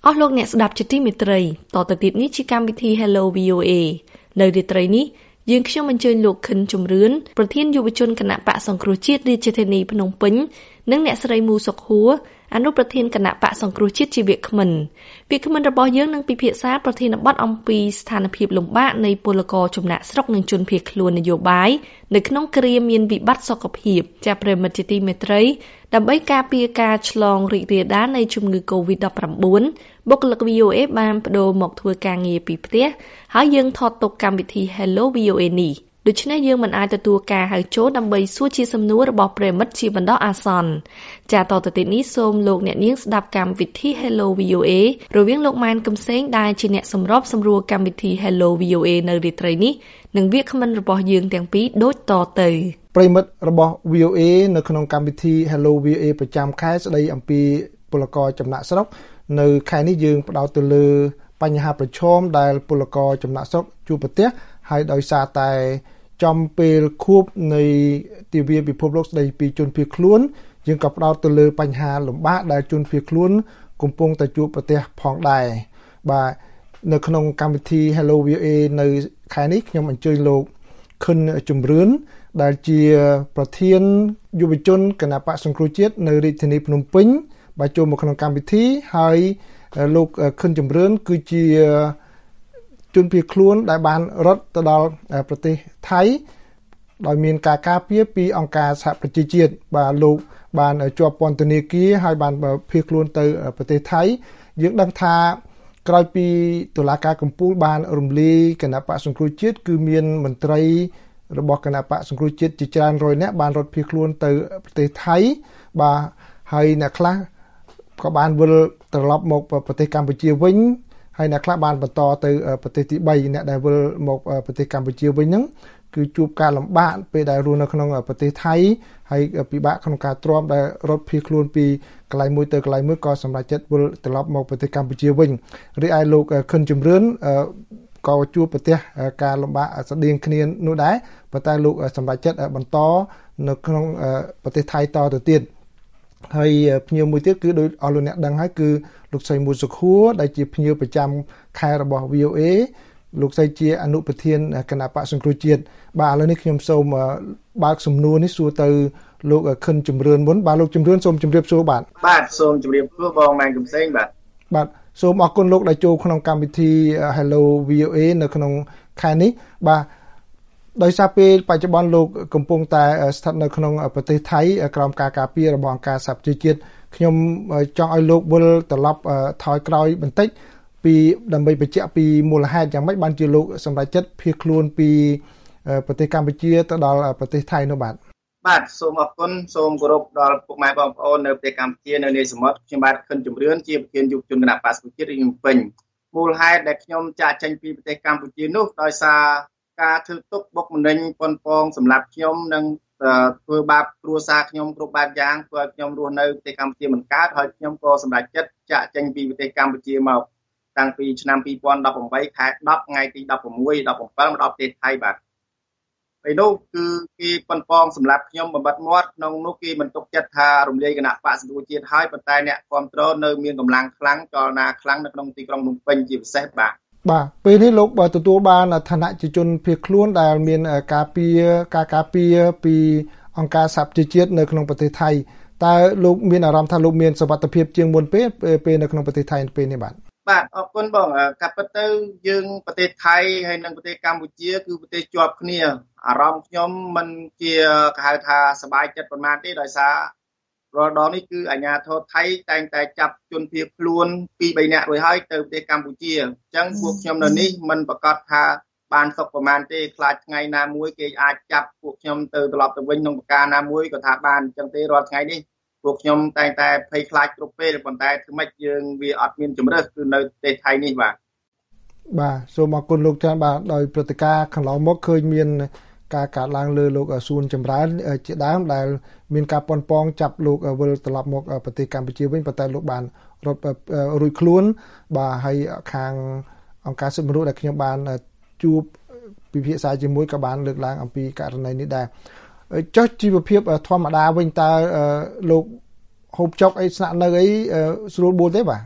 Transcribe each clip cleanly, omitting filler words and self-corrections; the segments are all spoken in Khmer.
អស់លោកអ្នកស្ដាប់ជាទីមេត្រីតទៅទៀតនេះជាកម្មវិធី Hello VOA នៅរាត្រីនេះយើងខ្ញុំអញ្ជើញលោកខិនជំរឿនប្រធានយុវជនគណៈបកសង្គ្រោះជាតិរាជធានីភ្នំពេញនិងអ្នកស្រីមូសុកហួរអនុប្រធានគណៈបកសង្គ្រោះជាតិជាវាគ្មិនរបស់យើងនឹងពិភាក្សាប្រធានបទអំពីស្ថានភាពលំបាកនៃពលករចំណាក់ស្រុកនិងជនភៀសខ្លួននយោបាយនៅក្នុងគ្រាមានវិបត្តិសុខភាពចាប្រិមិត្តជាទីមេត្រីដើម្បីការពារការឆ្លងរីករាលដាលនៃជំងឺ Covid-19 បុគ្គលិក VOA បានប្តូរមកធ្វើការងារពីផ្ទះហើយយើងថតទុកកម្មវិធី Hello VOA នេះដូច្នេះយើងមិនអាចទទួលការហៅចូលដើម្បីសួរជាសំណួររបស់ប្រិមិត្តជាបណ្ដោះអាសន្នចាតទៅទៀតនេះសូមលោកអ្នកនាងស្ដាប់កម្មវិធី Hello VOA រវាងលោកម៉ែនកឹមសេងដែលជាអ្នកសម្របសម្រួលកម្មវិធី Hello VOA នៅរាត្រីនេះនិងវាគ្មិនរបស់យើងទាំងពីរដូចតទៅប្រិមិត្តរបស់ VOA នៅក្នុងកម្មវិធី Hello VOA ប្រចាំខែស្ដីអំពីពលករចំណាក់ស្រុកនៅខែនេះយើងផ្ដោតទៅលើបញ្ហាប្រឈមដែលពលករចំណាក់ស្រុកជួបប្រទះហើយដោយសារតែចំពេលខួបនៃទិវាពិភពលោកស្ដីពីជនភៀសខ្លួនយើងក៏ផ្ដោតទៅលើបញ្ហាលំបាកដែលជនភៀសខ្លួនកំពុងតែជួបប្រទះផងដែរបាទនៅក្នុងកម្មវិធី Hello VOA នៅខែនេះខ្ញុំអញ្ជើញលោកខិនជំរឿនដែលជាប្រធានយុវជនគណបក្សសង្គ្រោះជាតិនៅរាជធានីភ្នំពេញបាទចូលមកក្នុងកម្មវិធីហើយលោកខិនជំរឿនគឺជាជនភៀសខ្លួនដែលបានរត់ទៅដល់ប្រទេសថៃដោយមានការការពារពីអង្គការសហប្រជាជាតិបាទលោកបានជាប់ពន្ធនាគារហើយបានភៀសខ្លួនទៅប្រទេសថៃយើងដឹងថាក្រោយពីតុលាការកំពូលបានរំលាយគណៈបក្សសង្គ្រោះជាតិគឺមានមន្ត្រីរបស់គណៈបក្សសង្គ្រោះជាតិជាច្រើនរយនាក់បានរត់ភៀសខ្លួនទៅប្រទេសថៃបាទហើយអ្នកខ្លះក៏បានវិលត្រឡប់មកប្រទេសកម្ពុជាវិញហើយអ្នកខ្លះបានបន្តទៅប្រទេសទី3អ្នកដែលវិលមកប្រទេសកម្ពុជាវិញហ្នឹងគឺជួបការលំបាកពេលដែលរស់នៅក្នុងប្រទេសថៃហើយពិបាកក្នុងការទ្រាំដែលរត់ភៀសខ្លួនពីកន្លែងមួយទៅកន្លែងមួយក៏សម្រេចចិត្តវិលត្រឡប់មកប្រទេសកម្ពុជាវិញរីឯលោកខិនជំរឿនក៏ជួបប្រទះការលំបាកស្តៀងគ្នានោះដែរប៉ុន្តែលោកសម្រេចចិត្តបន្តនៅក្នុងប្រទេសថៃតទៅទៀតហើយភ្ញៀវមួយទៀតគឺដោយអស់លោកអ្នកដឹងហើយគឺលោកស្រីមូសុខួរដែលជាភ្ញៀវប្រចាំខែរបស់ VOA លោកស្រីជាអនុប្រធានគណៈបក្សសង្គ្រោះជាតិបាទឥឡូវនេះខ្ញុំសូមបើកសំណួរនេះសួរទៅលោកខិនជំរឿនមុនបាទលោកជំរឿនសូមជម្រាបសួរបាទសូមជម្រាបសួរបងម៉ែនកំសែងបាទសូមអរគុណលោកដែលចូលក្នុងកម្មវិធី Hello VOA នៅក្នុងខែនេះបាទដោយសារពេលបច្ចុប្បន្នលោកកំពុងតែស្ថិតនៅក្នុងប្រទេសថៃក្រោមការការពាររបស់អង្គការសហប្រជាជាតិខ្ញុំចង់ឲ្យលោកវិលត្រឡប់ថយក្រោយបន្តិចពីដើម្បីបញ្ជាក់ពីមូលហេតុយ៉ាងម៉េចបានជាលោកសម្រេចចិត្តភៀសខ្លួនពីប្រទេសកម្ពុជាទៅដល់ប្រទេសថៃនោះបាទសូមអរគុណសូមគោរពដល់ពុកម៉ែបងប្អូននៅប្រទេសកម្ពុជានៅនាយសមុទ្រខ្ញុំបាទខិនជំរឿនជាប្រធានយុវជនគណៈបក្សសង្គ្រោះជាតិរាជធានីភ្នំពេញមូលហេតុដែលខ្ញុំចាកចេញពីប្រទេសកម្ពុជានោះដោយសារការធ្វើទុកបុកម្នេញប៉ុនប៉ងសម្រាប់ខ្ញុំនិងធ្វើបាបគ្រួសារខ្ញុំគ្រប់បែបយ៉ាងធ្វើឲ្យខ្ញុំរស់នៅប្រទេសកម្ពុជាមិនកើតហើយខ្ញុំក៏សម្រេចចិត្តចាកចេញពីប្រទេសកម្ពុជាមកតាំងពីឆ្នាំ2018ខែ10ថ្ងៃទី16 17មកដល់ប្រទេសថៃបាទពេលនោះគឺគេប៉ុនប៉ងសម្រាប់ខ្ញុំបំបត្តិមាត់ក្នុងនោះគេមិនទុកចិត្តថារំលាយគណៈបក្សសង្គ្រោះជាតិហើយប៉ុន្តែអ្នកគ្រប់គ្រងនៅមានកម្លាំងខ្លាំងចលនាខ្លាំងនៅក្នុងទីក្រុងភ្នំពេញជាពិសេសបាទពេលនេះលោកទទួលបានឋានៈជាជនភៀសខ្លួនដែលមានការការពារពីអង្គការសហប្រជាជាតិនៅក្នុងប្រទេសថៃតើលោកមានអារម្មណ៍ថាលោកមានសុវត្ថិភាពជាងមុនពេលនៅក្នុងប្រទេសថៃពេលនេះបាទអរគុណបងកាប់ពិតទៅយើងប្រទេសថៃហើយនិងប្រទេសកម្ពុជាគឺប្រទេសជាប់គ្នាអារម្មណ៍ខ្ញុំមិនជាគេហៅថាសប្បាយចិត្តប៉ុន្មានទេដោយសាររាល់ដងនេះគឺអាជ្ញាធរថៃតែងតែចាប់ជនភៀសខ្លួន 2-3 នាក់រួចហើយទៅប្រទេសកម្ពុជាអញ្ចឹងពួកខ្ញុំនៅនេះមិនប្រកាសថាបានសុខប្រមាណទេខ្លាចថ្ងៃណាមួយគេអាចចាប់ពួកខ្ញុំទៅត្រឡប់ទៅវិញក្នុងប្រការណាមួយក៏ថាបានអញ្ចឹងទេរាល់ថ្ងៃនេះពួកខ្ញុំតែងតែភ័យខ្លាចគ្រប់ពេលប៉ុន្តែធ្វើម៉េចយើងវាអត់មានជំរើសគឺនៅប្រទេសថៃនេះបាទសូមអរគុណលោកច្រើនបាទដោយព្រឹត្តិការណ៍កន្លងមកឃើញមានការកាត់ឡើងលើលោកសួនចម្រើនជាដើមដែលមានការប៉ុនប៉ងចាប់លោកវិលត្រឡប់មកប្រទេសកម្ពុជាវិញប៉ុន្តែលោកបានរត់រួចខ្លួនបាទហើយខាងអង្គការសិទ្ធិមនុស្សដែលខ្ញុំបានជួបពិភាក្សាជាមួយក៏បានលើកឡើងអំពីករណីនេះដែរចុះជីវភាពធម្មតាវិញតើលោកហូបចុកអីស្នាក់នៅអីស្រួលបួលទេបាទ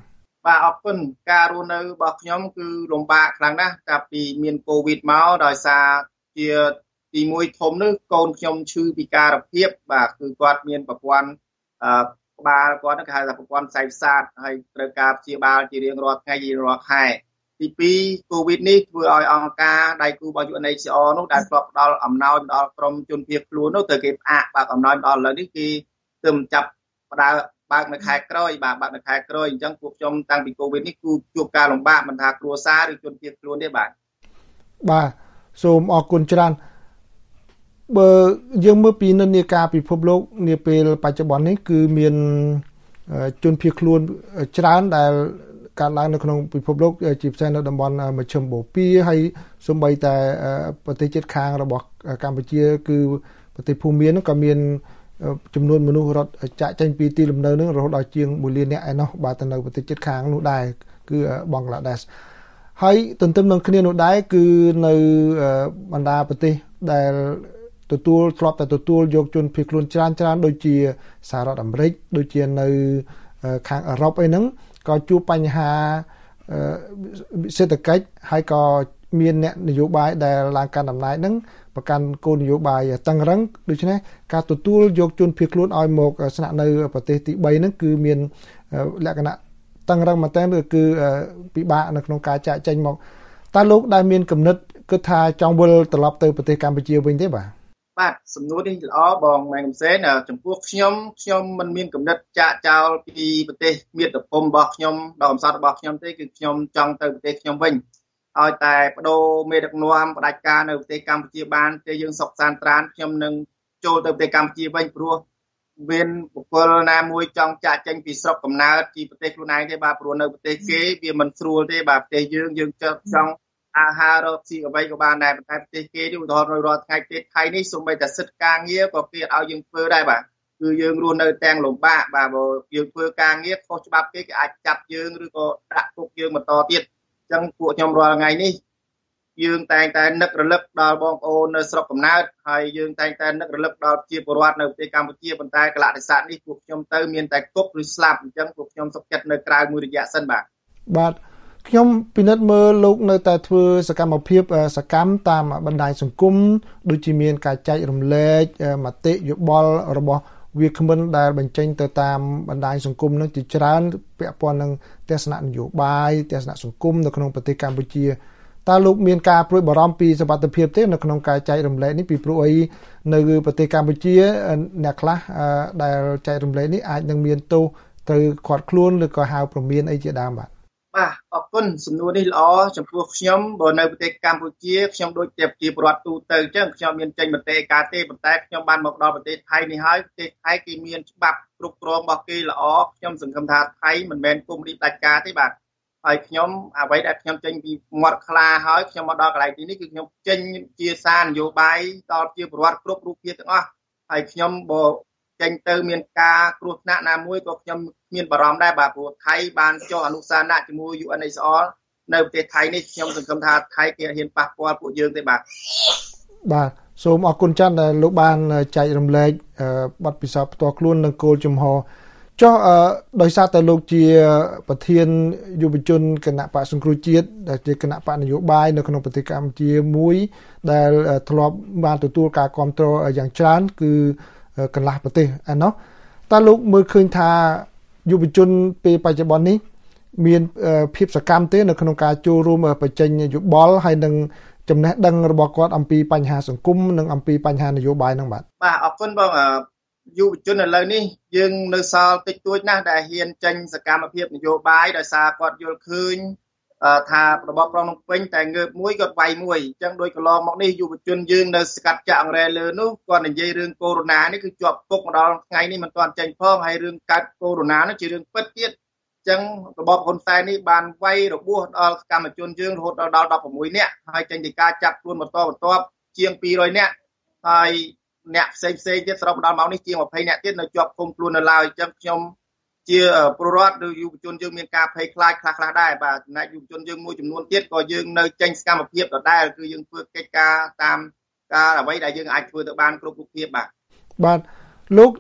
បាទអរគុណការរស់នៅរបស់ខ្ញុំគឺលំបាកខ្លាំងណាស់តាពីមានកូវីដមកដោយសារជាទី1ធំនោះកូនខ្ញុំឈឺពិការភាពបាទគឺគាត់មានប្រព័ន្ធក្បាលគាត់គេហៅថាប្រព័ន្ធផ្សែងប្រសាទហើយត្រូវការព្យាបាលជារៀងរាល់ថ្ងៃរៀងរាល់ខែទី2កូវីដនេះធ្វើឲ្យអង្គការដៃគូរបស់ UNHCR នោះដែលធ្លាប់ផ្ដល់អំណោយដល់ក្រុមជនភៀសខ្លួននោះទៅគេផ្អាកបើកអំណោយដល់ឥឡូវនេះគេទើបចាប់ផ្ដើមបើកនៅខែក្រោយបាទបើកនៅខែក្រោយអញ្ចឹងពួកខ្ញុំតាំងពីកូវីដនេះគឺជួបការលំបាកមិនថាគ្រួសារឬជនភៀសខ្លួនទេបាទសូមអរគុណច្រើនបើយើងមើលពីនិន្នាការពិភពលោកនាពេលបច្ចុប្បន្ននេះគឺមានជនភៀសខ្លួនច្រើនដែលកើតឡើងនៅក្នុងពិភពលោកជាពិសេសនៅតំបន់មជ្ឈិមបូព៌ាហើយសូម្បីតែប្រទេសជិតខាងរបស់កម្ពុជាគឺប្រទេសភូមានោះក៏មានចំនួនមនុស្សរត់ចាក់ចេញពីទីលំនៅនឹងរហូតដល់ជាង1លាននាក់ឯណោះបាទទៅនៅប្រទេសជិតខាងនោះដែរគឺបង់ក្លាដេសហើយទន្ទឹមនឹងគ្នានោះដែរគឺនៅបណ្ដាប្រទេសដែលធ្លាប់តែទទួលយកជនភៀសខ្លួនច្រើនដូចជាសហរដ្ឋអាមេរិកដូចជានៅខាងអឺរ៉ុបអីហ្នឹងក៏ជួបបញ្ហាសេដ្ឋកិច្ចហើយក៏មានអ្នកនយោបាយដែលឡើងកាន់អំណាចហ្នឹងប្រកាន់គោលនយោបាយតឹងរ៉ឹងដូច្នេះការទទួលយកជនភៀសខ្លួនឲ្យមកស្នាក់នៅប្រទេសទី3ហ្នឹងគឺមានលក្ខណៈតឹងរ៉ឹងមែនទែនគឺពិបាកនៅក្នុងការចាក់ចេញមកតើលោកដែលមានគំនិតគិតថាចង់វិលត្រឡប់ទៅប្រទេសកម្ពុជាវិញទេបាទសំណួរនេះល្អបងម៉ែកំសែនចំពោះខ្ញុំមិនមានគំនិតចាក់ចោលពីប្រទេសមាតុភូមិរបស់ខ្ញុំដល់កំសត់របស់ខ្ញុំទេគឺខ្ញុំចង់ទៅប្រទេសខ្ញុំវិញឲ្យតែបដូរមេដឹកនាំផ្ដាច់ការនៅប្រទេសកម្ពុជាបានទេយើងសុខសាន្តត្រានខ្ញុំនឹងចូលទៅប្រទេសកម្ពុជាវិញព្រោះមានបុគ្គលណាមួយចង់ចាក់ចេញពីស្រុកកំណើតពីប្រទេសខ្លួនឯងទេបាទព្រោះនៅប្រទេសគេវាមិនស្រួលទេបាទប្រទេសយើងចង់អាហាររកស៊ីអ្វីក៏បានដែរប៉ុន្តែប្រទេសគេនេះឧទាហរណ៍នៅរាល់ថ្ងៃប្រទេសថៃនេះសូម្បីតែសិទ្ធិការងារក៏គេឲ្យយើងធ្វើដែរបាទគឺយើងរស់នៅទាំងលំបាកបាទបើយើងធ្វើការងារខុសច្បាប់គេអាចចាប់យើងឬក៏ដាក់គុកយើងបន្តទៀតអញ្ចឹងពួកខ្ញុំរាល់ថ្ងៃនេះយើងតែងតែនឹករលឹកដល់បងប្អូននៅស្រុកកំណើតហើយយើងតែងតែនឹករលឹកដល់ជាពលរដ្ឋនៅប្រទេសកម្ពុជាប៉ុន្តែកលៈទេសៈនេះពួកខ្ញុំទៅមានតែគុកឬស្លាប់អញ្ចឹងពួកខ្ញុំសុខចិត្តនៅក្រៅមួយរយៈសិនបាទខ្ញុំពិនិត្យមើលលោកនៅតែធ្វើសកម្មភាពសកម្មតាមបណ្ដាញសង្គមដូចជាមានការចែករំលែកមតិយោបល់របស់វាគ្មិនដែលបញ្ចេញទៅតាមបណ្ដាញសង្គមនឹងជាច្រើនពាក់ព័ន្ធនឹងទស្សនៈនយោបាយទស្សនៈសង្គមនៅក្នុងប្រទេសកម្ពុជាតើលោកមានការព្រួយបារម្ភពីសុវត្ថិភាពទេនៅក្នុងការចែករំលែកនេះពីព្រោះអីនៅប្រទេសកម្ពុជាអ្នកខ្លះដែលចែករំលែកនេះអាចនឹងមានទោសទៅឃាត់ខ្លួនឬក៏ហៅព្រមានអីជាដើមបាទអរគុណសំណួរនេះល្អចំពោះខ្ញុំបើនៅប្រទេសកម្ពុជាខ្ញុំដូចជាប្រជាពលរដ្ឋទូទៅអញ្ចឹងខ្ញុំមានចេញមតិការទេប៉ុន្តែខ្ញុំបានមកដល់ប្រទេសថៃនេះហើយប្រទេសថៃគេមានច្បាប់គ្រប់គ្រងរបស់គេល្អខ្ញុំសង្ឃឹមថាថៃមិនមែនគុំរីបដាច់ការទេបាទហើយខ្ញុំអ្វីដែលខ្ញុំចេញពីមាត់ខ្លាហើយខ្ញុំមកដល់កន្លែងទីនេះគឺខ្ញុំចេញជាសារនយោបាយដល់ជាពលរដ្ឋគ្រប់រូបភាពទាំងអស់ហើយខ្ញុំបើចេញទៅមានការគ្រោះថ្នាក់ណាមួយក៏ខ្ញុំមានបារម្ភដែរបាទព្រោះថៃបានចុះអនុសាសន៍ជាមួយ UNHCR នៅប្រទេសថៃនេះខ្ញុំសង្ឃឹមថាថៃគេហ៊ានប៉ះពាល់ពួកយើងទេបាទសូមអរគុណច្រើនដែលលោកបានចែករំលែកបទពិសោធន៍ផ្ទាល់ខ្លួននិងគោលជំហរចុះដោយសារតែលោកជាប្រធានយុវជនគណៈបក្សសង្គ្រោះជាតិដែលជាគណៈបកនយោបាយនៅក្នុងប្រទេសកម្ពុជាមួយដែលធ្លាប់បានទទួលការគាំទ្រយ៉ាងច្រើនគឺកន្លះប្រទេសឯណោះតើលោកមើលឃើញថាយុវជនពេលបច្ចុប្បន្ននេះមានភាពសកម្មទេនៅក្នុងការចូលរួមបញ្ចេញយោបល់ហើយនឹងចំណេះដឹងរបស់គាត់អំពីបញ្ហាសង្គមនិងអំពីបញ្ហានយោបាយហ្នឹងបាទអរគុណបងយុវជនឥឡូវនេះយើងនៅសល់តិចតួចណាស់ដែលហ៊ានចេញសកម្មភាពនយោបាយដោយសារគាត់យល់ឃើញថារបបក្រុងភ្នំពេញតែងើបមួយគាត់វាយមួយអញ្ចឹងដោយកន្លងមកនេះយុវជនយើងនៅស្កាត់ចាក់អង្រែលើនោះគាត់និយាយរឿងកូវីដ -19 នេះគឺជាប់គុកមកដល់ថ្ងៃនេះមិនទាន់ចេញផងហើយរឿងកាត់កូវីដ -19 នេះជារឿងពិតទៀតអញ្ចឹងរបបហ៊ុនសែននេះបានវាយរបួសដល់សកម្មជនយើងរហូតដល់16នាក់ហើយចេញពីការចាប់ខ្លួនបន្តជាង200នាក់ហើយអ្នកផ្សេងទៀតសរុបដល់មកនេះជាង20នាក់ទៀតនៅជាប់ឃុំខ្លួននៅឡើយអញ្ចឹងខ្ញុំជាពលរដ្ឋឬយុវជនយើងមានការភ័យខ្លាចខ្លះដែរបាទចំណែកយុវជនយើងមួយចំនួនទៀតក៏យើងនៅចេញសកម្មភាពដដែលគឺយើងធ្វើកិច្ចការតាមការអ្វីដែលយើងអាចធ្វើទៅបានគ្រប់រូបភាពបាទលោក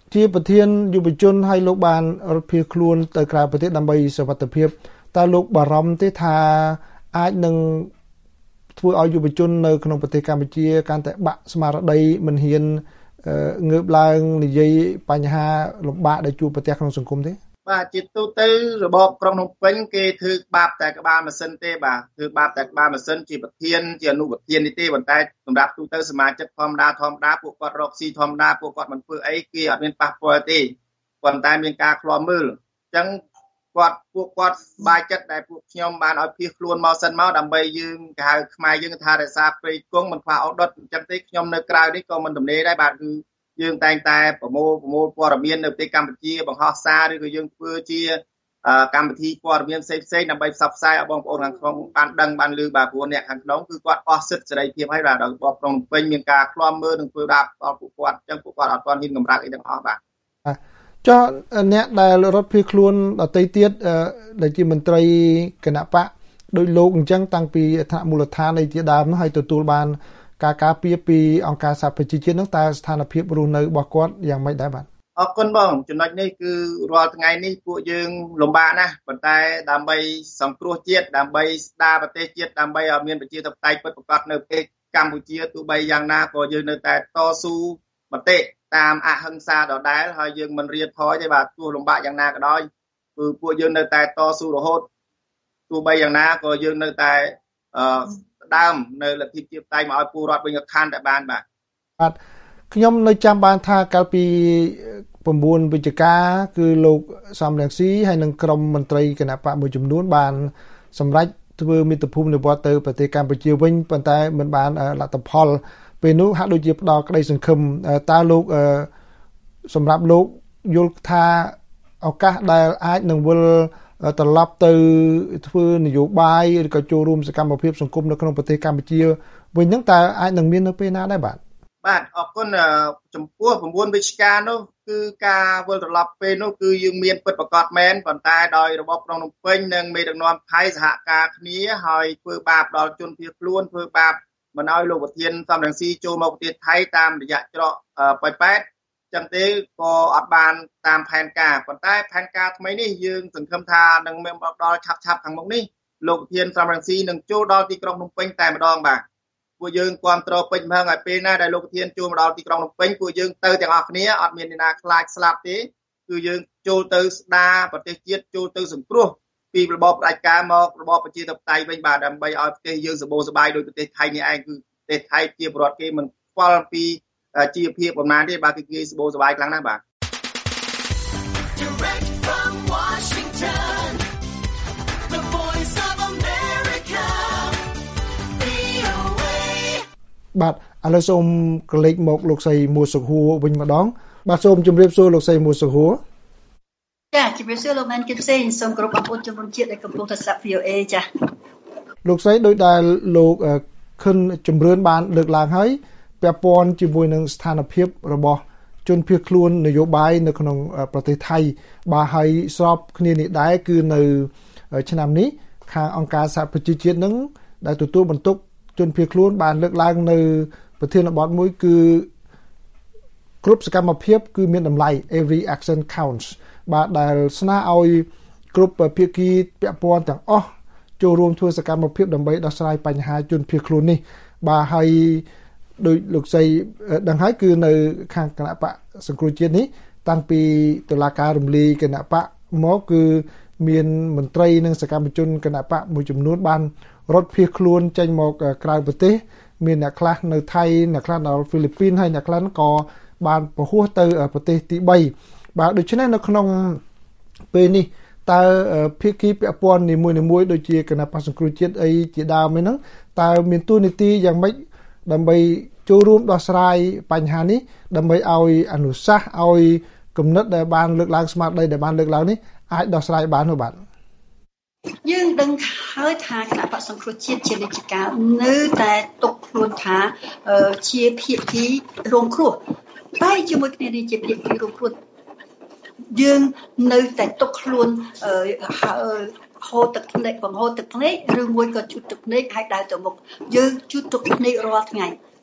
ជាប្រធានយុវជនឲ្យលោកបានរត់ភៀសខ្លួនទៅក្រៅប្រទេសដើម្បីសុវត្ថិភាពតើលោកបារម្ភទេថាអាចនឹងធ្វើឲ្យយុវជននៅក្នុងប្រទេសកម្ពុជាកាន់តែបាក់ស្មារតីមិនហ៊ានងើបឡើងនិយាយបញ្ហាលំបាកដែលជួបប្រទះក្នុងសង្គមទេបាទជាទូទៅរបបក្រុងភ្នំពេញគេធ្វើបាបតែក្បាលម៉ាស៊ីនទេបាទធ្វើបាបតែក្បាលម៉ាស៊ីនជាប្រធានជាអនុប្រធាននេះទេប៉ុន្តែសម្រាប់ទូទៅសមាជិកធម្មតាពួកគាត់រកស៊ីធម្មតាពួកគាត់មិនធ្វើអីគេអត់មានប៉ះពាល់ទេប៉ុន្តែមានការឃ្លាំមើលអញ្ចឹងពួកគាត់បាយចិត្តដែលពួកខ្ញុំបានឲ្យភៀសខ្លួនមកសិនមកដើម្បីយើងគេហៅខ្មែរយើងថារក្សាព្រៃគង់មិនខ្វះអដុតអញ្ចឹងទេខ្ញុំនៅក្រៅនេះក៏មិនទំនេរដែរបាទគឺយើងតែងតែប្រមូលព័ត៌មាននៅប្រទេសកម្ពុជាបង្ហោះសារឬក៏យើងធ្វើជាកម្មវិធីព័ត៌មានផ្សេងដើម្បីផ្សព្វផ្សាយឲ្យបងប្អូនខាងក្នុងបានដឹងបានឮបាទព្រោះអ្នកខាងក្នុងគឺគាត់អស់សិទ្ធិសេរីភាពហើយបាទដល់របបក្នុងពេញមានការឃ្លាំមើលនិងធ្វើបាបដល់ពួកគាត់អញ្ចឹងពួកគាត់អត់ទាន់ហ៊ានកម្រើកអីទាំងអស់បាទចុះអ្នកដែលរត់ភៀសខ្លួនដទៃទៀតដែលជាមន្ត្រីគណៈបកដោយលោកអញ្ចឹងតាំងពីថ្នាក់មូលដ្ឋាននៃជាដើមហើយទទួលបានការការពារពីអង្គការសហប្រជាជាតិនោះតើស្ថានភាពរស់នៅរបស់គាត់យ៉ាងម៉េចដែរបាទអរគុណបងចំណុចនេះគឺរាល់ថ្ងៃនេះពួកយើងលំបាកណាស់ប៉ុន្តែដើម្បីសង្គ្រោះជាតិដើម្បីស្ដារប្រទេសជាតិដើម្បីឲ្យមានប្រជាធិបតេយ្យពិតប្រាកដនៅប្រទេសកម្ពុជាទោះបីយ៉ាងណាក៏យើងនៅតែតស៊ូមតិតាមអហិង្សាដដែលហើយយើងមិនរៀថយទេបាទទោះលំបាកយ៉ាងណាក៏ដោយគឺពួកយើងនៅតែតស៊ូរហូតទោះបីយ៉ាងណាក៏យើងនៅតែដើមនៅលទ្ធិជាតិតែងមកឲ្យពលរដ្ឋវិញក៏ខានតែបានបាទខ្ញុំនៅចាំបានថាកាលពី9វិច្ឆិកាគឺលោកសំរងស៊ីហើយនិងក្រុមមន្ត្រីគណៈបកមួយចំនួនបានសម្រេចធ្វើមាតុភូមិនិវត្តន៍ទៅប្រទេសកម្ពុជាវិញប៉ុន្តែមិនបានលទ្ធផលពេលនោះហាក់ដូចជាផ្ដល់ក្តីសង្ឃឹមតើលោកសម្រាប់លោកយល់ថាឱកាសដែលអាចនឹងវិលត្រឡប់ទៅធ្វើនយោបាយឬក៏ចូលរួមសកម្មភាពសង្គមនៅក្នុងប្រទេសកម្ពុជាវិញហ្នឹងតើអាចនឹងមាននៅពេលណាដែរបាទអរគុណចំពោះ9វិច្ឆិកានោះគឺការវិលត្រឡប់ពេលនោះគឺយើងមានពិតប្រាកដមែនប៉ុន្តែដោយរបបក្រុងភ្នំពេញនិងមេដឹកនាំថៃសហការគ្នាហើយធ្វើបាបដល់ជនភៀសខ្លួនធ្វើបាបមិនឲ្យលោកប្រធានសំរងស៊ីចូលមកប្រទេសថៃតាមរយៈច្រកប៉ោយប៉ែតចឹងទេក៏អត់បានតាមផែនការប៉ុន្តែផែនការថ្មីនេះយើងសង្ឃឹមថានឹងមានដល់ឆាប់ខាងមុខនេះលោកប្រធានសំរងស៊ីនឹងចូលដល់ទីក្រុងភ្នំពេញតែម្ដងបាទពួកយើងគ្រប់គ្រងពេញម្ដងឲ្យពេលណាដែលលោកប្រធានចូលមកដល់ទីក្រុងភ្នំពេញពួកយើងទៅទាំងអស់គ្នាអត់មានអ្នកណាខ្លាចស្លាប់ទេគឺយើងចូលទៅស្ដារប្រទេសជាតិចូលទៅសង្គ្រោះពីរបបផ្ដាច់ការមករបបប្រជាធិបតេយ្យវិញបាទដើម្បីឲ្យប្រទេសយើងសម្បូរសប្បាយដោយប្រទេសថៃនេះឯងគឺប្រទេសថៃជាប្រវត្តិគេមិនខ្វល់ពីជីវភាពប៉ុន្មានទេបាទគឺគេសម្បូរសប្បាយខ្លាំងណាស់បាទបាទឥឡូវសូមកលេចមកលោកស្រីមួសុខួរវិញម្ដងបាទសូមជម្រាបសួរលោកស្រីមួសុខួរចាជម្រាបសួរលោកមែនគិតផ្សេងសូមគោរពបងប្អូនជនរួមជាតិដែលកំពុងតែស្ដាប់ VOA ចាលោកស្រីដោយដែលលោកខិនជំរឿនបានលើកឡើងហើយពាក់ព័ន្ធជាមួយនឹងស្ថានភាពរបស់ជនភៀសខ្លួននយោបាយនៅក្នុងប្រទេសថៃបាទហើយស្របគ្នានេះដែរគឺនៅឆ្នាំនេះខាងអង្គការសហប្រជាជាតិនឹងដែលទទួលបន្ទុកជនភៀសខ្លួនបានលើកឡើងនៅប្រធានបទមួយគឺគ្រប់សកម្មភាពគឺមានតម្លៃ every action counts បាទដែលស្នើឲ្យគ្រប់ភាគីពាក់ព័ន្ធទាំងអស់ចូលរួមធ្វើសកម្មភាពដើម្បីដោះស្រាយបញ្ហាជនភៀសខ្លួននេះបាទហើយដោយលោកស្រីដឹងហើយគឺនៅខាងគណៈបកសង្គ្រោះជាតិនេះតាំងពីតុលាការរំលាយគណៈបកមកគឺមានមន្ត្រីនិងសកម្មជនគណៈបកមួយចំនួនបានរត់ភៀសខ្លួនចេញមកក្រៅប្រទេសមានអ្នកខ្លះនៅថៃអ្នកខ្លះនៅហ្វីលីពីនហើយអ្នកខ្លះក៏បានពហុទៅប្រទេសទី3បាទដូច្នេះនៅក្នុងពេលនេះតើភាគីពាក់ព័ន្ធនីមួយៗដូចជាគណៈបក្សសង្គ្រោះជាតិអីជាដើមហ្នឹងតើមានតួនាទីយ៉ាងម៉េចដើម្បីចូលរួមដោះស្រាយបញ្ហានេះដើម្បីឲ្យអនុសាសន៍ឲ្យគំនិតដែលបានលើកឡើងស្មារតីដែលបានលើកឡើងនេះអាចដោះស្រាយបាននោះបាទយើងដឹងហើយថាគណៈបក្សសង្គ្រោះជាតិជាលេខការនៅតែទុកខ្លួនថាជាភាគីរងគ្រោះតែជាមួយគ្នានេះជាភាគីរងគ្រោះយើងនៅតែទុកខ្លួនហូរទឹកភ្នែកបង្ហូរទឹកភ្នែកឬមួយក៏ជូតទឹកភ្នែកឲ្យដើរទៅមុខយើងជូតទឹកភ្នែករាល់ថ្ងៃ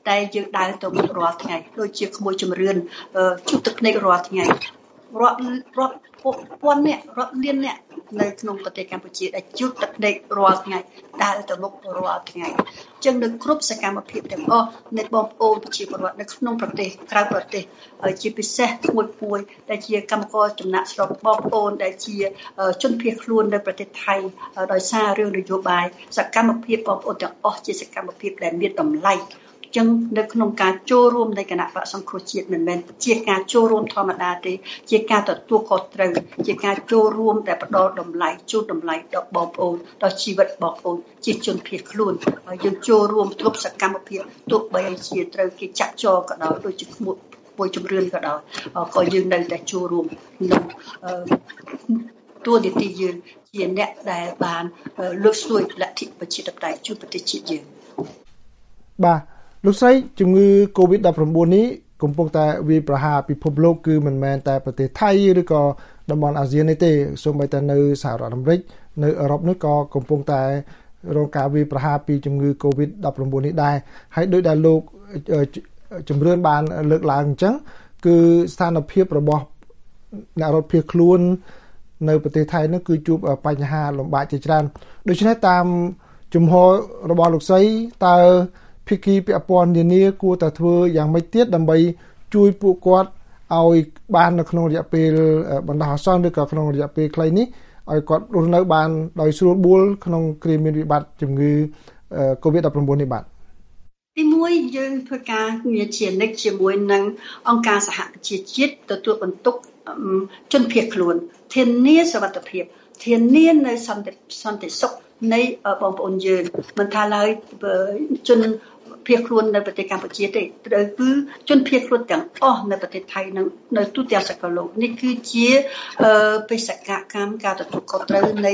តែយើងដើរទៅមុខរាល់ថ្ងៃដូចជាក្មួយជំរឿនជុះទឹកភ្នែករាល់ថ្ងៃរាប់ពាន់នាក់រាប់លាននាក់នៅក្នុងប្រទេសកម្ពុជាដែលជុះទឹកភ្នែករាល់ថ្ងៃដើរទៅមុខរាល់ថ្ងៃអញ្ចឹងនៅគ្រប់សកម្មភាពទាំងអស់នៃបងប្អូនប្រជាពលរដ្ឋនៅក្នុងប្រទេសក្រៅប្រទេសជាពិសេសមួយដែលជាកម្មករចំណាក់ស្រុកបងប្អូនដែលជាជនភៀសខ្លួននៅប្រទេសថៃដោយសាររឿងនយោបាយសកម្មភាពបងប្អូនទាំងអស់ជាសកម្មភាពដែលមានតម្លៃចឹងនៅក្នុងការចូលរួមនៃគណៈបក្សសង្គ្រោះជាតិមិនមែនជាការចូលរួមធម្មតាទេជាការទទួលខុសត្រូវជាការចូលរួមដែលផ្ដល់តម្លៃជូនតម្លៃដល់បងប្អូនដល់ជីវិតបងប្អូនជាជនភៀសខ្លួនហើយយើងចូលរួមគ្រប់សកម្មភាពទោះបីជាត្រូវគេចាក់ចោលក៏ដោយដូចជាមួយជំរឿនក៏ដោយក៏យើងនៅតែចូលរួមក្នុងតួនាទីយើងជាអ្នកដែលបានលើកស្ទួយលទ្ធិប្រជាធិបតេយ្យជូនប្រទេសជាតិយើងបាទលោកស្រីជំងឺ COVID-19 នេះកំពុងតែវាយប្រហារពិភពលោកគឺមិនមែនតែប្រទេសថៃឬក៏តំបន់អាស៊ាននេះទេសូម្បីតែនៅសហរដ្ឋអាមេរិកនៅអឺរ៉ុបនេះក៏កំពុងតែរងការវាយប្រហារពីជំងឺ COVID-19 នេះដែរហើយដោយដែលលោកជំរឿនបានលើកឡើងអញ្ចឹងគឺស្ថានភាពរបស់អ្នករត់ភៀសខ្លួននៅប្រទេសថៃនោះគឺជួបបញ្ហាលំបាកជាច្រើនដូច្នេះតាមជំហររបស់លោកស្រីតើភាគីពាក់ព័ន្ធនានាគួរតែធ្វើយ៉ាងម៉េចទៀតដើម្បីជួយពួកគាត់ឲ្យបាននៅក្នុងរយៈពេលបណ្ដោះអាសន្នឬក៏ក្នុងរយៈពេលខ្លីនេះឲ្យគាត់រស់នៅបានដោយស្រួលបួលក្នុងគ្រាមានវិបត្តិជំងឺ COVID-19 នេះបាទទីមួយយើងធ្វើការងារជានិច្ចជាមួយនឹងអង្គការសហប្រជាជាតិទទួលបន្ទុកជនភៀសខ្លួនធានាសុវត្ថិភាពធានានៅសន្តិសុខនៃបងប្អូនយើងមិនថាឡើយជនភៀសខ្លួននៅប្រទេសកម្ពុជាទេត្រូវគឺជនភៀសខ្លួនទាំងអស់នៅប្រទេសថៃនៅទូទាំងសកលលោកនេះគឺជាបេសកកម្មការទទួលខុសត្រូវនៃ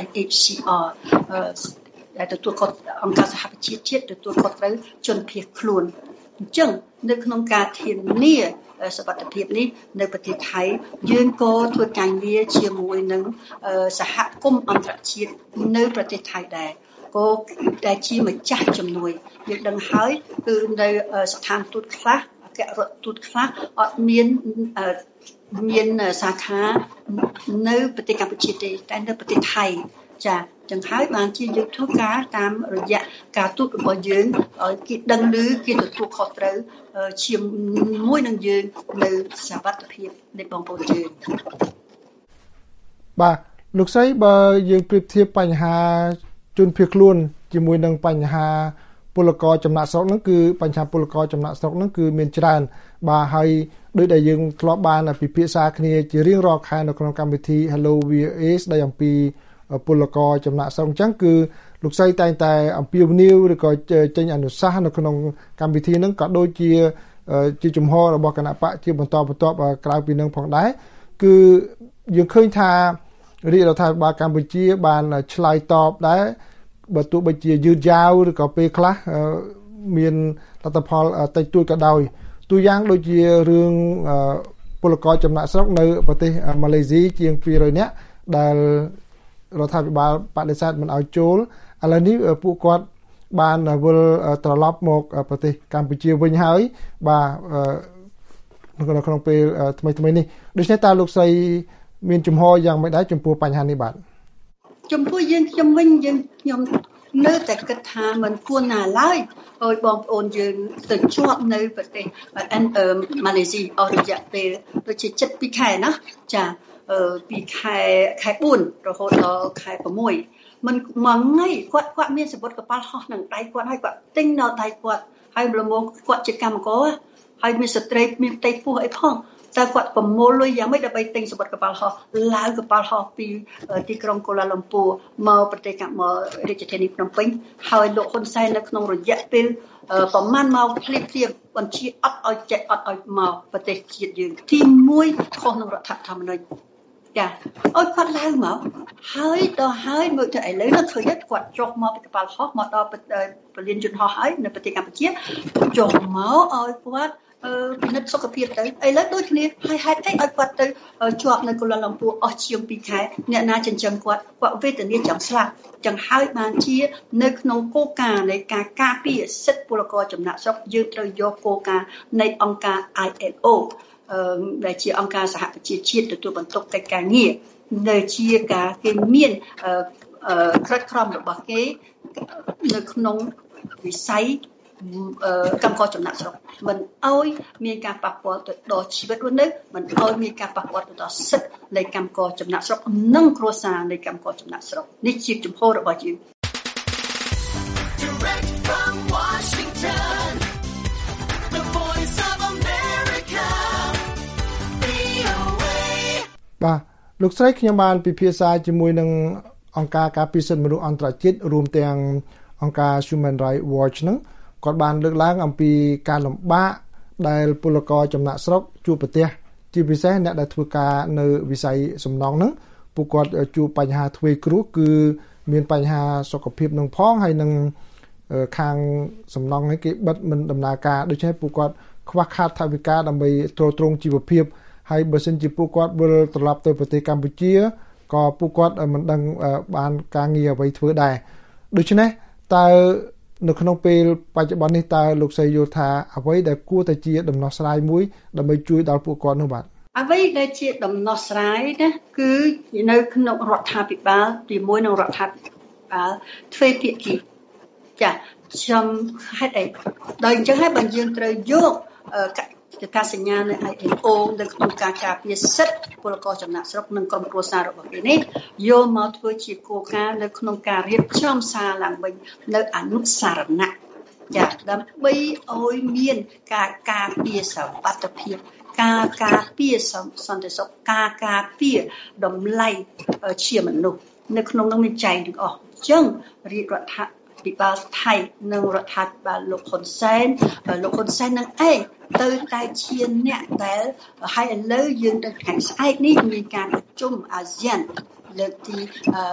UNHCR ដែលទទួលខុសអង្គការសហប្រជាជាតិទទួលខុសត្រូវជនភៀសខ្លួនអញ្ចឹងនៅក្នុងការធានាសុវត្ថិភាពនេះនៅប្រទេសថៃយើងក៏ធ្វើការងារជាមួយនឹងសហគមន៍អន្តរជាតិនៅប្រទេសថៃដែរក៏ដែលជាម្ចាស់ជំនួយយើងដឹងហើយគឺនៅស្ថានទូតខ្លះអគ្គរដ្ឋទូតខ្លះអត់មានសាខានៅប្រទេសកម្ពុជាទេតែនៅប្រទេសថៃចាចឹងហើយបានជាយើងធ្វើការតាមរយៈការទូតរបស់យើងឲ្យគេដឹងឮគេទទួលខុសត្រូវជាមួយនឹងយើងនៅសុវត្ថិភាពនៃបងប្អូនយើងបាទលោកស្រីបើយើងប្រៀបធៀបបញ្ហាជនភៀសខ្លួនជាមួយនឹងបញ្ហាពលករចំណាក់ស្រុកហ្នឹងគឺបញ្ហាពលករចំណាក់ស្រុកហ្នឹងគឺមានច្រើនបាទហើយដោយដែលយើងធ្លាប់បានពិភាក្សាគ្នាជារៀងរាល់ខែនៅក្នុងកម្មវិធី Hello VOA ស្ដីអំពីពលករចំណាក់ស្រុកអញ្ចឹងគឺលោកស្រីតែងតែអំពាវនាវឬក៏ចេញអនុសាសន៍នៅក្នុងកម្មវិធីហ្នឹងក៏ដូចជាជំហររបស់គណៈបកជាបន្តក្រៅពីនឹងផងដែរគឺយើងឃើញថារាជរដ្ឋាភិបាលកម្ពុជាបានឆ្លើយតបដែរបើទោះបីជាយឺតយ៉ាវឬក៏ពេលខ្លះមានលទ្ធផលតិចតួចក៏ដោយទូយ៉ាងដូចជារឿងពលករចំណាក់ស្រុកនៅប្រទេសម៉ាឡេស៊ីជាង200នាក់ដែលរដ្ឋាភិបាលបដិសេធមិនឲ្យចូលឥឡូវនេះពួកគាត់បានវិលត្រឡប់មកប្រទេសកម្ពុជាវិញហើយបាទនៅក្នុងពេលថ្មីនេះដូច្នេះតើលោកស្រីមានជំហរយ៉ាងម៉េចដែរចំពោះបញ្ហានេះបាទចំពោះខ្ញុំវិញខ្ញុំនៅតែគិតថាมันគួរណាឡើយឲ្យបងប្អូនយើងទៅជាប់នៅប្រទេសម៉ាឡេស៊ីអស់រយៈពេលដូចជា7-2ខែណាចាពីខែ4រហូតដល់ខែ6មិនមួយថ្ងៃគាត់មានសម្បត្តិកប៉ាល់ហោះនឹងដៃគាត់ហើយគាត់ទិញនៅដៃគាត់ហើយម្លងគាត់ជាកម្មករហើយមានស្ត្រីមានផ្ទៃពោះអីផងតែគាត់ប្រមូលលុយយ៉ាងម៉េចដើម្បីទិញសម្បត្តិកប៉ាល់ហោះឡើងកប៉ាល់ហោះពីទីក្រុងកូឡាឡំពូមកប្រទេសកម្ពុជារាជធានីភ្នំពេញហើយលោកហ៊ុនសែននៅក្នុងរយៈពេលប្រមាណមកភ្លាមបញ្ជាអត់ឲ្យមកប្រទេសជាតិយើងទី1ខុសនឹងរដ្ឋធម្មនុញ្ញចាអត់គាត់ឡើងមកហើយដល់ហើយមើលទៅឥឡូវនោះឃើញគាត់ចុះមកពីកប៉ាល់ហោះមកដល់ពលានយន្តហោះហើយនៅប្រទេសកម្ពុជាចុះមកឲ្យគាត់ពិនិត្យសុខភាពទៅឥឡូវដូចគ្នាហើយហេតុអីឲ្យគាត់ទៅជាប់នៅកូឡាឡាំពួរអស់ជាង2ខែអ្នកណាចិញ្ចឹមគាត់វេទនាចង់ស្លាប់ចឹងហើយបានជានៅក្នុងគោលការណ៍នៃការការពារសិទ្ធិពលករចំណាក់ស្រុកយើងត្រូវយកគោលការណ៍នៃអង្គការ ILO ដែលជាអង្គការសហប្រជាជាតិទទួលបន្ទុកកិច្ចការងារនៅជាការគេមានក្រិតក្រមរបស់គេនៅក្នុងវិស័យកម្មករចំណាក់ស្រុកមិនអោយមានការប៉ះពាល់ទៅដល់ជីវិតរស់នៅមិនអោយមានការប៉ះពាល់ទៅដល់សិទ្ធិនៃកម្មករចំណាក់ស្រុកនិងគ្រួសារនៃកម្មករចំណាក់ស្រុកនេះជាជំហររបស់យើងបាទលោកស្រីខ្ញុំបានពិភាក្សាជាមួយនឹងអង្គការការពារសិទ្ធិមនុស្សអន្តរជាតិរួមទាំងអង្គការ Human Rights Watch នឹងគាត់បានលើកឡើងអំពីការលំបាកដែលពលករចំណាក់ស្រុកជួបប្រទះជាពិសេសអ្នកដែលធ្វើការនៅវិស័យសំណង់ហ្នឹងពួកគាត់ជួបបញ្ហាធ្វេសគ្រោះគឺមានបញ្ហាសុខភាពនឹងផងហើយនឹងខាងសំណង់នេះគេបិទមិនដំណើរការដូច្នេះពួកគាត់ខ្វះខាតថវិកាដើម្បីទ្រទ្រង់ជីវភាពហើយបើសិនជាពួកគាត់វិលត្រឡប់ទៅប្រទេសកម្ពុជាក៏ពួកគាត់មិនដឹងបានការងារអ្វីធ្វើដែរដូច្នេះតើនៅក្នុងពេលបច្ចុប្បន្ននេះតើលោកស្រីយល់ថាអ្វីដែលគួរតែជាដំណោះស្រាយមួយដើម្បីជួយដល់ពួកគាត់នោះបាទអ្វីដែលជាដំណោះស្រាយណាគឺនៅក្នុងរដ្ឋាភិបាលជាមួយនឹងរដ្ឋាភិបាលទ្វេភាគីចាខ្ញុំហេតុអីដល់អញ្ចឹងហើយបើយើងត្រូវយកការសញ្ញានៅ ILO នៅក្នុងការការពារសិទ្ធិពលករចំណាក់ស្រុកនិងក្រុមគ្រួសាររបស់គេនេះយកមកធ្វើជាគោលការណ៍នៅក្នុងការរៀបចំសារឡើងវិញនៅអនុសារណៈចាដើម្បីឲ្យមានការការពារសុវត្ថិភាពការការពារសន្តិសុខការពារតម្លៃជាមនុស្សនៅក្នុងនោះមានចែងទាំងអស់អញ្ចឹងរាជរដ្ឋាភិបាលថៃនិងរដ្ឋាភិបាលលោកហ៊ុនសែននឹងឯងទៅតែជាអ្នកដែលហើយឥឡូវយើងទៅថ្ងៃស្អែកនេះមានការប្រជុំអាស៊ានលើកទី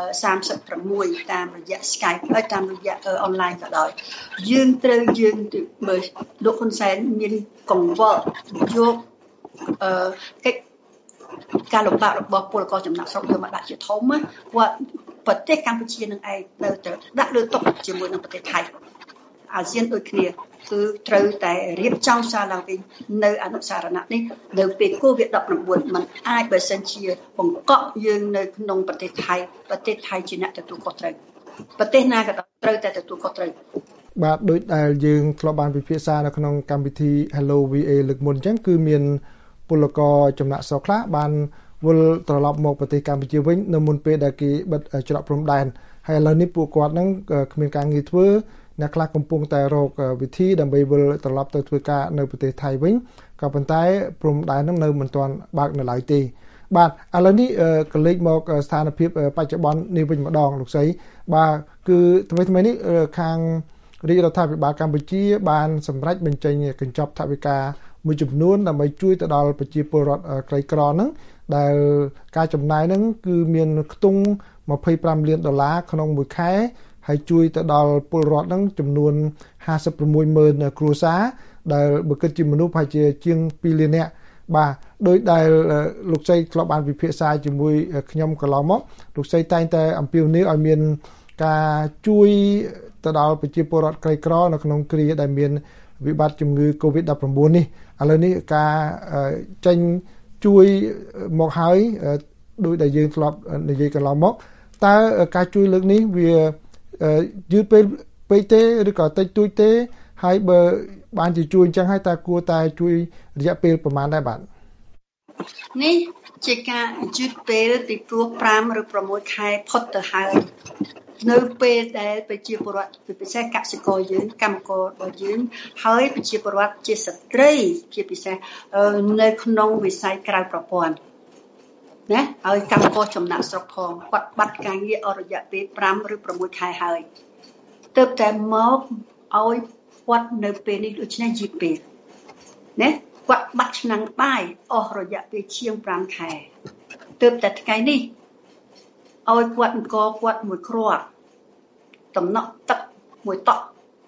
36តាមរយៈ Skype ហើយតាមរយៈអនឡាញក៏ដោយយើងត្រូវមើលលោកហ៊ុនសែនមានកង្វល់យកកិច្ចការលំបាករបស់ពលករចំណាក់ស្រុកយកមកដាក់ជាធំគាត់ប្រទេសកម្ពុជានឹងឯងនៅទៅដាក់លើតុជាមួយនឹងប្រទេសថៃអាស៊ានដូចគ្នាគឺត្រូវតែរៀបចំសារឡើងវិញនៅអនុសារណៈនេះនៅពេល COVID-19 มันអាចបើសិនជាបង្កក់យើងនៅក្នុងប្រទេសថៃជាអ្នកទទួលខុសត្រូវប្រទេសណាក៏ត្រូវតែទទួលខុសត្រូវបាទដូចដែលយើងធ្លាប់បានពិភាក្សានៅក្នុងកម្មវិធី Hello VA លើកមុនអញ្ចឹងគឺមានពលករចំណាក់ស្រុកខ្លះបានវិលត្រឡប់មកប្រទេសកម្ពុជាវិញនៅមុនពេលដែលគេបិទច្រកព្រំដែនហើយឥឡូវនេះពួកគាត់នឹងគ្មានការងារធ្វើអ្នកខ្លះកំពុងតែរកវិធីដើម្បីវិលត្រឡប់ទៅធ្វើការនៅប្រទេសថៃវិញក៏ប៉ុន្តែព្រំដែននឹងនៅមិនទាន់បើកនៅឡើយទេបាទឥឡូវនេះក៏លេចមកស្ថានភាពបច្ចុប្បន្ននេះវិញម្ដងលោកស្រីបាទគឺថ្មីនេះខាងរាជរដ្ឋាភិបាលកម្ពុជាបានសម្រេចបញ្ចេញកញ្ចប់ថវិកាមួយចំនួនដើម្បីជួយទៅដល់ប្រជាពលរដ្ឋក្រីក្រហ្នឹងដែលការចំណាយហ្នឹងគឺមានខ្ទង់$25 លានក្នុងមួយខែហើយជួយទៅដល់ពលរដ្ឋហ្នឹងចំនួន56,000គ្រួសារដែលបើគិតជាមនុស្សប្រហែលជាជាង2 លាននាក់បាទដោយដែលលោកស្រីធ្លាប់បានពិភាក្សាជាមួយខ្ញុំកន្លងមកលោកស្រីតែងតែអំពាវនាវឲ្យមានការជួយទៅដល់ប្រជាពលរដ្ឋក្រីក្រនៅក្នុងគ្រាដែលមានវិបត្តិជំងឺ COVID-19 នេះឥឡូវនេះការចេញជួយមកហើយដោយដែលយើងធ្លាប់និយាយកន្លងមកតើការជួយលើកនេះវាយឺតពេកទេឬក៏តិចតួចទេហើយបើបានជាជួយអញ្ចឹងហើយតើគួរតែជួយរយៈពេលប្រមាណដែរបាទនេះជាការយឺតពេលពីព្រោះ5ឬ6ខែផុតទៅហើយនៅពេលដែលប្រជាពលរដ្ឋពិសេសកសិករយើងកម្មកររបស់យើងហើយប្រជាពលរដ្ឋជាស្ត្រីជាពិសេសនៅក្នុងវិស័យក្រៅប្រព័ន្ធណាហើយកម្មករចំណាក់ស្រុកផងគាត់បាត់ការងារអស់រយៈពេល5ឬ6ខែហើយទើបតែមកឲ្យគាត់នៅពេលនេះដូច្នេះយឺតពេលណាគាត់បាត់ឆ្នាំងបាយអស់រយៈពេលជាង5ខែទើបតែថ្ងៃនេះឲ្យគាត់អង្គគាត់មួយគ្រាប់តំណក់ទឹកមួយតក់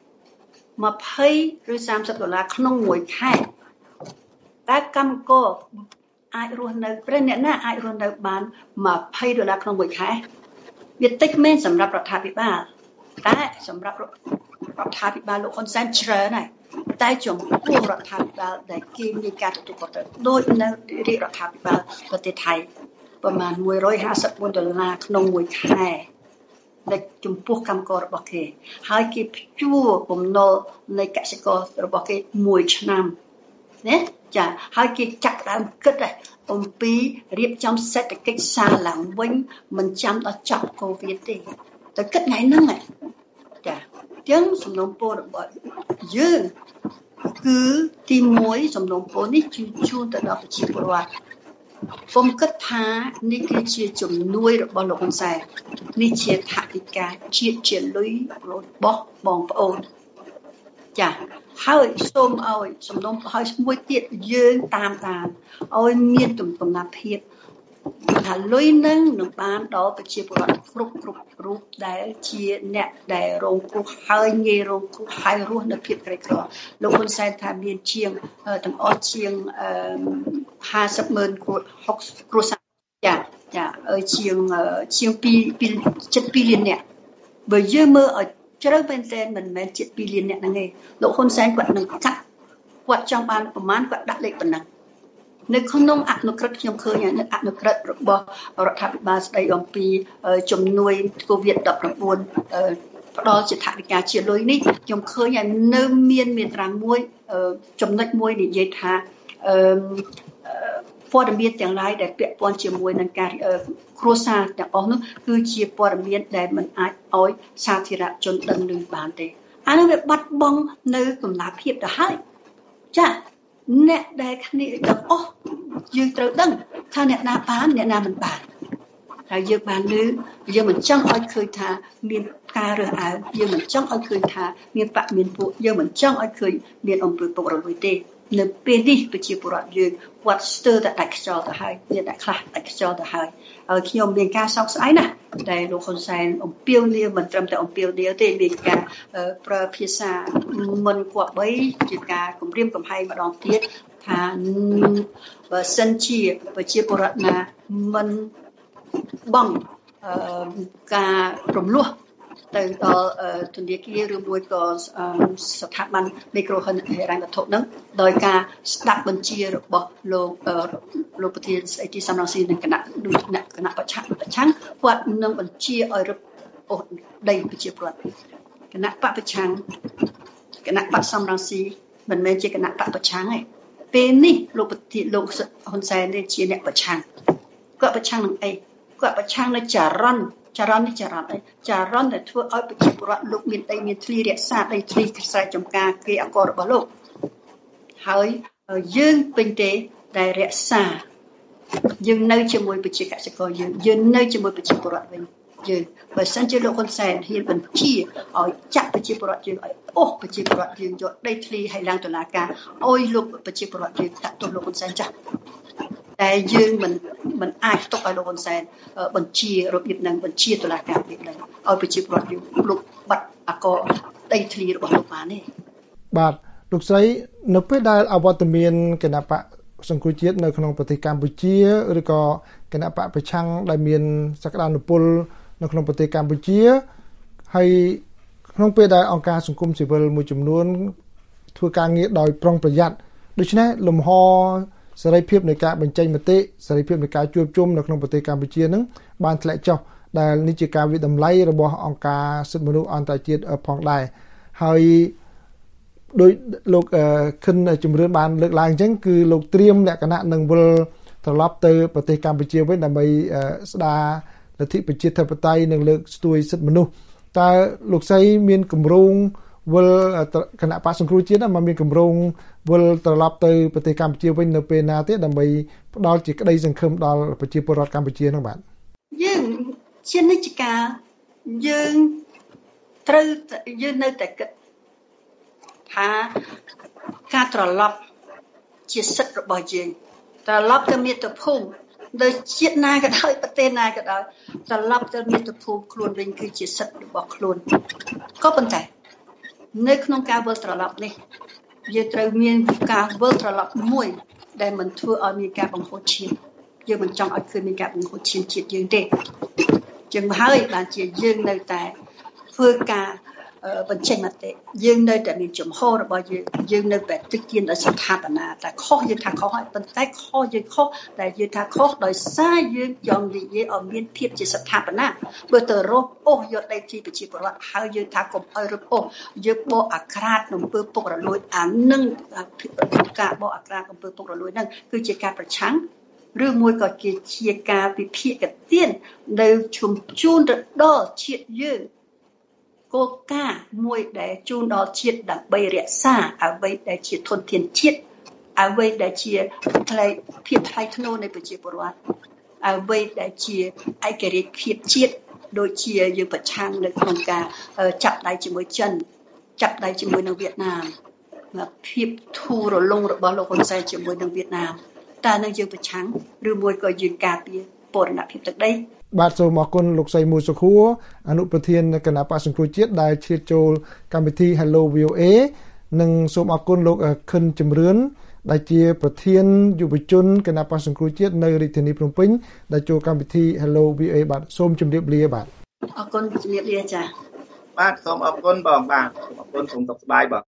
20ឬ$30ក្នុងមួយខែតែកម្មករអាចរស់នៅព្រះអ្នកណាអាចរស់នៅបាន$20ក្នុងមួយខែវាតិចមែនសម្រាប់រដ្ឋាភិបាលតែសម្រាប់រដ្ឋាភិបាលលោកហ៊ុនសែនច្រើនហើយតែចំពោះរដ្ឋាភិបាលដែលគេមានការទទួលខុសត្រូវដូចនៅរាជរដ្ឋាភិបាលប្រទេសថៃប្រមាណ$154ក្នុងមួយខែដែលចំពោះកម្មកររបស់គេហើយគេព្យួរបំណុលនៃកសិកររបស់គេ1ឆ្នាំណាចាហើយគេចាក់ដើមគិតអំពីរៀបចំសេដ្ឋកិច្ចសារឡើងវិញមិនចាំដល់ចប់កូវីដទេតែគិតថ្ងៃហ្នឹងចាអញ្ចឹងសំណូមពររបស់យើងគឺទី1សំណូមពរនេះជូនទៅដល់ប្រជាពលរដ្ឋខ្ញុំគិតថានេះគឺជាជំនួយរបស់លោកហ៊ុនសែននេះជាថវិកាជាតិជាលុយរបស់បងប្អូនចាហើយសូមឲ្យសំណុំឲ្យមួយទៀតយើងតាមដានឲ្យមានទំនាភាពថាលុយនឹងបានដល់ប្រជាពលរដ្ឋគ្រប់រូបដែលជាអ្នកដែលរងគ្រោះហើយងាយរងគ្រោះហើយរស់នៅភាពក្រីក្រលោកហ៊ុនសែនថាមានជាងទាំងអស់ជាង50,000គ្រួសារចាជាង2លាននាក់បើយើងមើលឲ្យជ្រៅមែនទែនមិនមែនជិត2លាននាក់ហ្នឹងទេលោកហ៊ុនសែនគាត់នឹងកាត់គាត់ចង់បានប្រមាណគាត់ដាក់លេខប៉ុណ្ណឹងនៅក្នុងអនុក្រឹត្យខ្ញុំឃើញនៅអនុក្រឹត្យរបស់រដ្ឋាភិបាលស្ដីអំពីជំនួយ COVID-19 ផ្ដល់ជាថវិកាជាលុយនេះខ្ញុំឃើញហើយនៅមានមាត្រាមួយចំណុចមួយនិយាយថាព័ត៌មានទាំងឡាយដែលពាក់ព័ន្ធជាមួយនឹងការគ្រួសារទាំងអស់នោះគឺជាព័ត៌មានដែលមិនអាចឲ្យសាធារណជនដឹងឮបានទេអានោះវាបាត់បង់នៅកម្លាភាពទៅហើយចាអ្នកដែលគ្នាទាំងអស់យើងត្រូវដឹងថាអ្នកណាបានអ្នកណាមិនបានហើយយើងបានឮយើងមិនចង់ឲ្យឃើញថាមានការរើសអើងយើងមិនចង់ឲ្យឃើញថាមានបកមានពួកយើងមិនចង់ឲ្យឃើញមានអំពើពុករលួយទេនៅពេលនេះប្រជាពលរដ្ឋយើងគាត់ស្ទើរតែដាច់ខ្យល់ទៅហើយមានតែខ្លះដាច់ខ្យល់ទៅហើយខ្ញុំមានការសោកស្ដាយណាស់ដែលលោកហ៊ុនសែនអំពាវនាវមិនត្រឹមតែអំពាវនាវទេមានការប្រើភាសាមិនគប្បីជាការគំរាមកំហែងម្ដងទៀតថាបើសិនជាប្រជាពលរដ្ឋណាមិនបងការរំលោះទៅដល់ធនាគារឬមួយក៏ស្ថាប័នមីក្រូហិរញ្ញវត្ថុនឹងដោយការស្ដាប់បញ្ជារបស់លោកប្រធានស្ដីទីសំរងស៊ីនិងគណៈប្រឆាំងគាត់នឹងបញ្ជាឲ្យរឹបអូសដីប្រជាពលរដ្ឋគណៈបកប្រឆាំងគណៈបកសំរងស៊ីមិនមែនជាគណៈបកប្រឆាំងទេពេលនេះលោកហ៊ុនសែននេះជាអ្នកប្រឆាំងគាត់ប្រឆាំងនឹងអីគាត់ប្រឆាំងនៅចរន្តនេះចរន្តដែលធ្វើឲ្យប្រជាពលរដ្ឋលោកមានដីមានធ្លីរក្សាដីធ្លីស្រែចម្ការគេអកលរបស់លោកហើយយើងពេញទេដែលរក្សាយើងនៅជាមួយប្រជាកសិករយើងនៅជាមួយប្រជាពលរដ្ឋវិញយើងបើសិនជាលោកហ៊ុនសែនហ៊ានបញ្ជាឲ្យចាក់ប្រជាពលរដ្ឋយើងឲ្យអូសប្រជាពលរដ្ឋយើងយកដីធ្លីឲ្យឡើងតុលាការឲ្យលោកប្រជាពលរដ្ឋយើងតាក់ទោសលោកហ៊ុនសែនចាស់តែយើងមិនអាចទុកឲ្យលោកហ៊ុនសែនបញ្ជារបៀបនឹងបញ្ជាតុលាការរបៀបនឹងឲ្យប្រជាពលរដ្ឋយើងលុបបាត់អកដីធ្លីរបស់លោកបានទេបាទលោកស្រីនៅពេលដែលអវត្តមានគណៈបកសង្គ្រោះជាតិនៅក្នុងប្រទេសកម្ពុជាឬក៏គណៈបកប្រឆាំងដែលមានសក្តានុពលនៅក្នុងប្រទេសកម្ពុជាហើយក្នុងពេលដែលអង្គការសង្គមស៊ីវិលមួយចំនួនធ្វើការងារដោយប្រុងប្រយ័ត្នដូច្នេះលំហសេរីភាពនៃការបញ្ចេញមតិសេរីភាពនៃការជួបជុំនៅក្នុងប្រទេសកម្ពុជានឹងបានធ្លាក់ចុះដែលនេះជាការវិតម្លៃរបស់អង្គការសិទ្ធិមនុស្សអន្តរជាតិផងដែរហើយដោយលោកខិនជំរឿនបានលើកឡើងអញ្ចឹងគឺលោកត្រៀមលក្ខណៈនឹងវិលត្រឡប់ទៅប្រទេសកម្ពុជាវិញដើម្បីស្ដារលទ្ធិប្រជាធិបតេយ្យនិងលើកស្ទួយសិទ្ធិមនុស្សតើលោកស្រីមានគម្រោងវិលគណៈបកសង្គ្រោះជាតិមកមានគម្រោងវិលត្រឡប់ទៅប្រទេសកម្ពុជាវិញនៅពេលណាទេដើម្បីផ្ដល់ជាក្តីសង្ឃឹមដល់ប្រជាពលរដ្ឋកម្ពុជានោះបាទយើងជានិច្ចកាលយើងត្រូវយើងនៅតែគិតថាការត្រឡប់ជាសិទ្ធិរបស់យើងត្រឡប់ទៅមាតុភូមិដោយជាតិណាក៏ដោយប្រទេសណាក៏ដោយត្រឡប់ទៅមាតុភូមិខ្លួនវិញគឺជាសិទ្ធិរបស់ខ្លួនក៏ប៉ុន្តែនៅក្នុងការវិលត្រឡប់នេះយើងត្រូវមានការវិលត្រឡប់មួយដែលមិនធ្វើឲ្យមានការបង្ហូរឈាមយើងមិនចង់ឲ្យឃើញមានការបង្ហូរឈាមជាតិយើងទេចឹងហើយបានជាយើងនៅតែធ្វើការបញ្ចេញមតិយើងនៅតែមានចំហរបស់យើងនៅតែទឹកទៀនដល់ស្ថាបនាតែខុសយើងថាខុសហើយប៉ុន្តែខុសយើងខុសតែយើងថាខុសដោយសារយើងចង់និយាយឲ្យមានភាពជាស្ថាបនាបើទៅរកអូសយកដីធ្លីប្រជាពលរដ្ឋហើយយើងថាកុំឲ្យរកអូសយើងបកអាក្រាតអំពើពុករលួយអានឹងការបកអាក្រាតអំពើពុករលួយហ្នឹងគឺជាការប្រឆាំងឬមួយក៏ជាការវិភាគទាននៅជុំជូនទៅដល់ជាតិយើងគោលការណ៍មួយដែលជូនដល់ជាតិដើម្បីរក្សាអ្វីដែលជាធនធានជាតិអ្វីដែលជាភាពថ្លៃថ្នូរនៃប្រជាពលរដ្ឋអ្វីដែលជាឯករាជ្យភាពជាតិដូចជាយើងប្រឆាំងនៅក្នុងការចាប់ដៃជាមួយចិនចាប់ដៃជាមួយនឹងវៀតណាមភាពធូររលុងរបស់លោកហ៊ុនសែនជាមួយនឹងវៀតណាមតើនឹងយើងប្រឆាំងឬមួយក៏យើងការពារបូរណភាពទឹកដីបាទសូមអរគុណលោកស្រីមូសុខួរអនុប្រធានគណៈបក្សសង្គ្រោះជាតិដែលឈានចូលកម្មវិធី Hello VOA និងសូមអរគុណលោកខិនជំរឿនដែលជាប្រធានយុវជនគណៈបក្សសង្គ្រោះជាតិនៅរាជធានីភ្នំពេញដែលចូលកម្មវិធី Hello VOA បាទសូមជម្រាបលាបាទអរគុណជម្រាបលាចា៎បាទសូមអរគុណបងបាទអរគុណសូមសុខសប្បាយបាទ